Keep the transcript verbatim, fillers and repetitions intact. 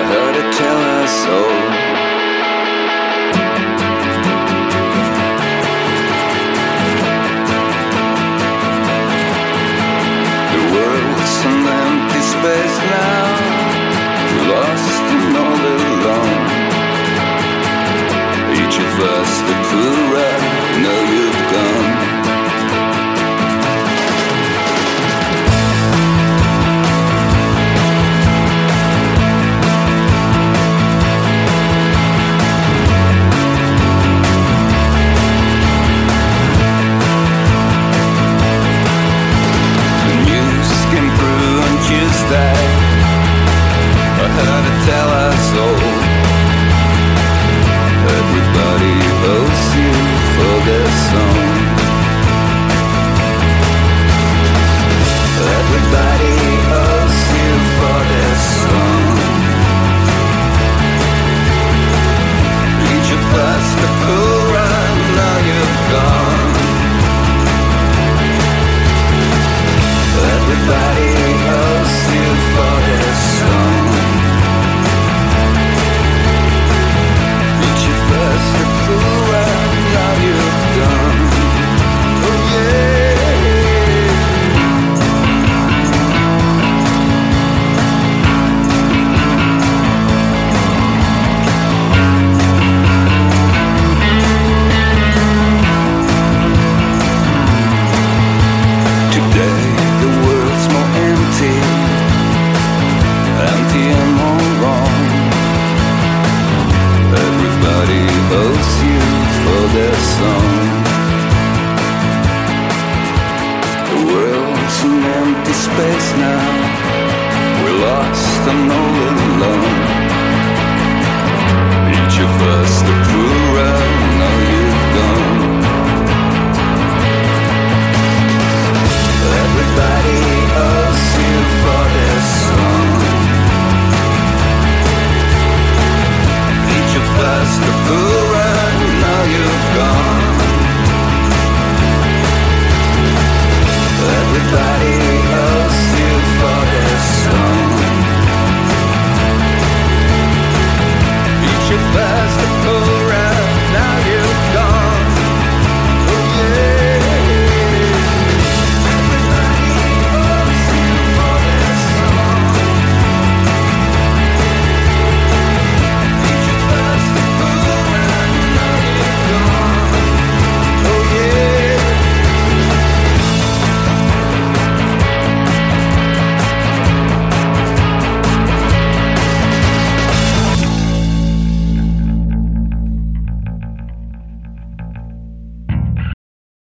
heard her tell her soul. The world's an empty space now, lost and all alone. Each of us the plural, know you've gone. Tuesday, I heard her tell us all. Everybody owes you for their song. Everybody owes you for their song. Each of us the pool run, now you've gone. Everybody owes you for this song. Each of us the fool, now you've gone. Oh yeah. Today the world's more empty, empty and more wrong. Everybody owes you for their song. The world's an empty space now, we're lost and all alone. Each of us